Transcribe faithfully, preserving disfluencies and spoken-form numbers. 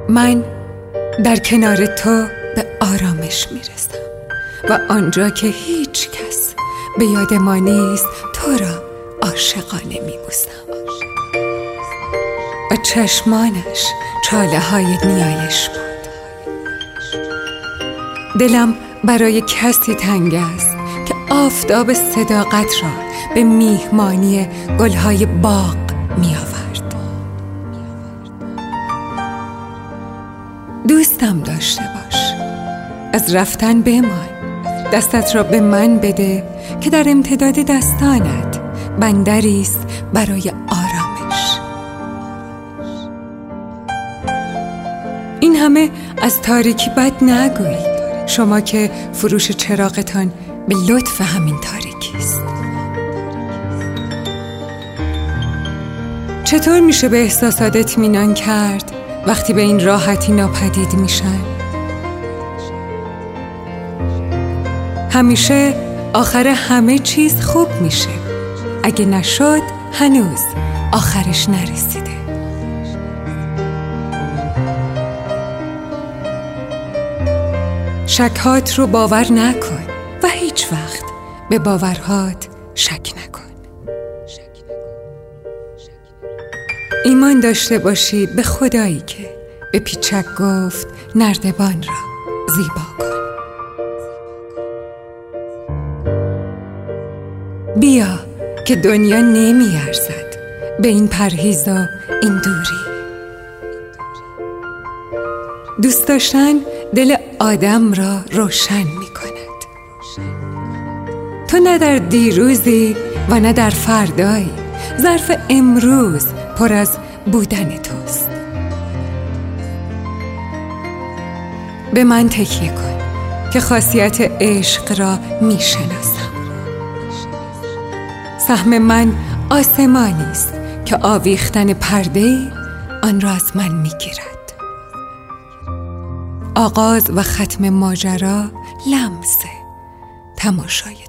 من در کنار تو به آرامش میرسم و آنجا که هیچ کس به یاد ما نیست تو را عاشقانه میبوسم و چشمانش چاله های نیایش بود. دلم برای کسی تنگ است که آفتاب صداقت را به میهمانی گلهای باغ می آورد. دوستم داشته باش، از رفتن بمان، دستت را به من بده که در امتداد دستانت بندری است برای آرامش. این همه از تاریکی بد نگویید، شما که فروش چراغتان به لطف همین تاریکی است. چطور میشه به احساسات اطمینان کرد وقتی به این راحتی ناپدید میشن؟ همیشه آخر همه چیز خوب میشه، اگه نشد هنوز آخرش نرسیده. شکهات رو باور نکن و هیچ وقت به باورهات شک نکن. ایمان داشته باشی به خدایی که به پیچک گفت نردبان را زیبا کن. بیا که دنیا نمی ارزد به این پرهیز و این دوری. دوست داشتن دل آدم را روشن می کند. تو نه در دیروزی و نه در فردایی، ظرف امروز پر از بودن توست. به من تکیه کن که خاصیت عشق را می شناسم. سهم من آسمانی است که آویختن پرده آن را از من می گیرد. آغاز و ختم ماجرا لمس تماشای